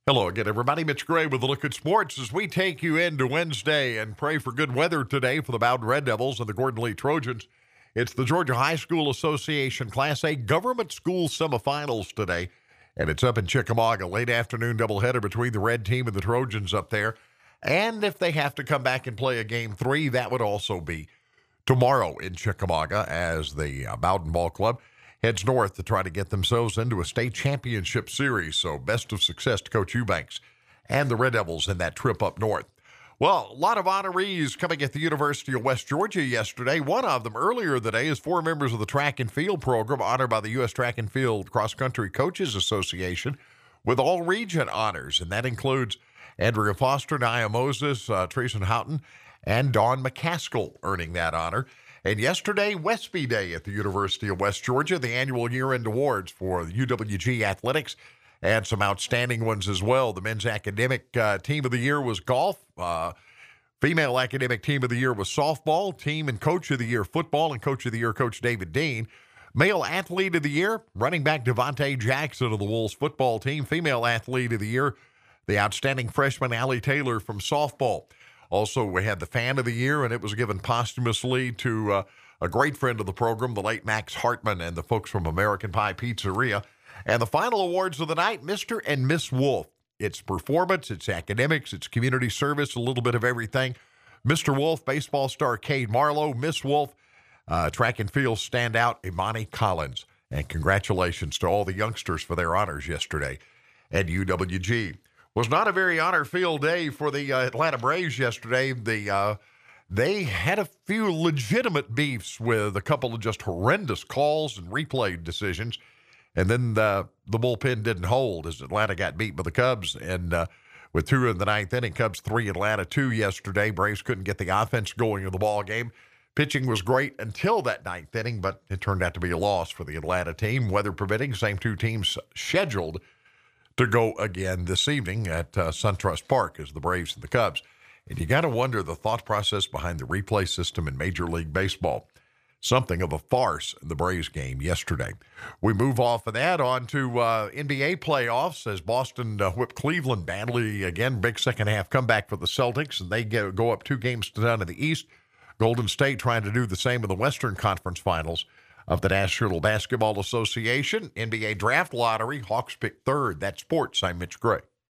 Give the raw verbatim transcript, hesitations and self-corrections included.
Hello again, everybody. Mitch Gray with a look at sports as we take you into Wednesday and pray for good weather today for the Bowden Red Devils and the Gordon Lee Trojans. It's the Georgia High School Association Class A Government School Semifinals today, and it's up in Chickamauga. Late afternoon doubleheader between the Red Team and the Trojans up there. And if they have to come back and play a game three, that would also be tomorrow in Chickamauga as the uh, Bowden Ball Club heads north to try to get themselves into a state championship series. So best of success to Coach Eubanks and the Red Devils in that trip up north. Well, a lot of honorees coming at the University of West Georgia yesterday. One of them earlier today is four members of the track and field program honored by the U S Track and Field Cross Country Coaches Association with all region honors. And that includes Andrea Foster, Nia Moses, uh, Treason Houghton, and Dawn McCaskill earning that honor. And yesterday, Westby Day at the University of West Georgia, the annual year-end awards for the U W G Athletics, and some outstanding ones as well. The men's academic uh, team of the year was golf. Uh, female academic team of the year was softball. Team and coach of the year, football, and coach of the year, Coach David Dean. Male athlete of the year, running back Devontae Jackson of the Wolves football team. Female athlete of the year, the outstanding freshman Allie Taylor from softball. Also, we had the fan of the year, and it was given posthumously to uh, a great friend of the program, the late Max Hartman, and the folks from American Pie Pizzeria. And the final awards of the night, Mister and Miss Wolf. It's performance, it's academics, it's community service, a little bit of everything. Mister Wolf, baseball star Cade Marlowe. Miss Wolf, uh, track and field standout Imani Collins. And congratulations to all the youngsters for their honors yesterday at U W G. Was not a very honor-filled day for the uh, Atlanta Braves yesterday. The uh, they had a few legitimate beefs with a couple of just horrendous calls and replay decisions, and then the, the bullpen didn't hold as Atlanta got beat by the Cubs. And uh, with two in the ninth inning, Cubs three, Atlanta two yesterday. Braves couldn't get the offense going in the ball game. Pitching was great until that ninth inning, but it turned out to be a loss for the Atlanta team. Weather permitting, same two teams scheduled to go again this evening at uh, SunTrust Park as the Braves and the Cubs. And you got to wonder the thought process behind the replay system in Major League Baseball. Something of a farce in the Braves game yesterday. We move off of that on to uh, N B A playoffs as Boston uh, whipped Cleveland badly. Again, big second half comeback for the Celtics, and they get, go up two games to none in the East. Golden State trying to do the same in the Western Conference Finals of the National Basketball Association. N B A Draft Lottery, Hawks pick third. That's sports. I'm Mitch Gray.